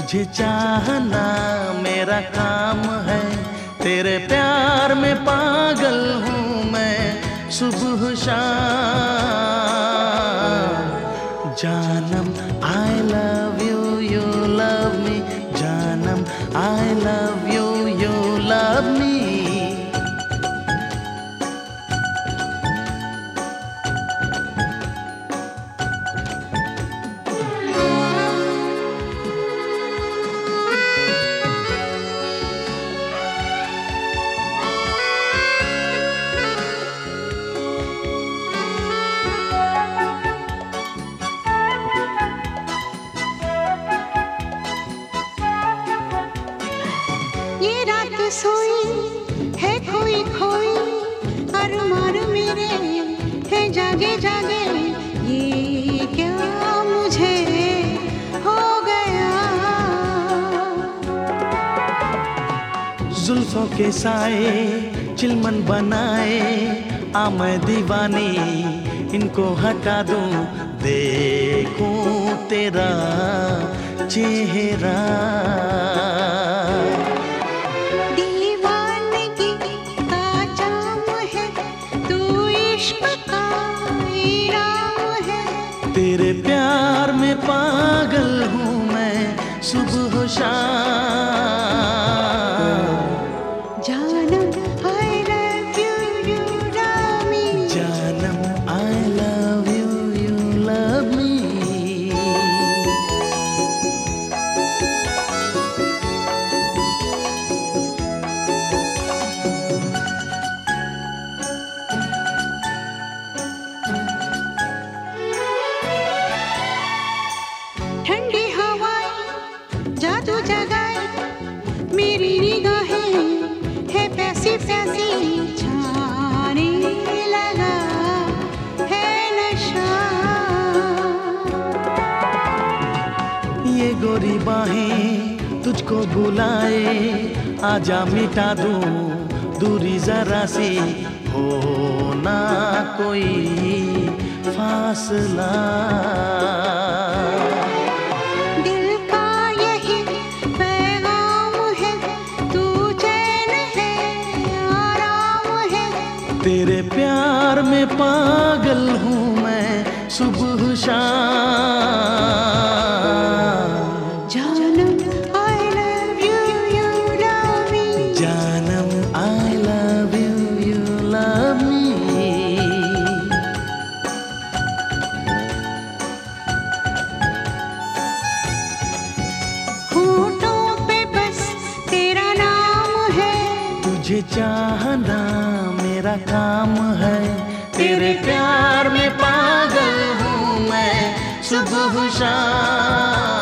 तुझे चाहना मेरा काम है, तेरे प्यार में पागल हूँ मैं सुबह शाम। जानम I love you, you love me, जानम I love you, you love me. ये रात सोई है खोई खोई, अरमान मेरे है जागे जागे। ये क्या मुझे हो गया। जुल्फों के साए चिलमन बनाए, आ मैं दीवानी इनको हटा दूं, देखूं तेरा चेहरा। दीवानगी का जाम है, तू इश्क का इनाम है। तेरे प्यार में पागल हूँ मैं सुबह शाम। जानम I love you, you love me. जानम I love you, you love me. ठंडी हवाएं जादू जगाए, मेरी निगाहें है प्यासी प्यासी, छाने लगा है नशा। ये गोरी बाहें तुझको बुलाए, आजा मिटा दूं दूरी जरा सी, हो ना कोई फासला। दिल का यही पैगाम है, तू चैन है आराम है। तेरे प्यार में पागल हूँ मैं सुबह शाम। जानम I love you, you love me. जानम I love you, you love me. होठों पे बस तेरा नाम है, तुझे चाहना मेरा काम है, तेरे प्यार में पागल हूँ मैं सुबह शाम।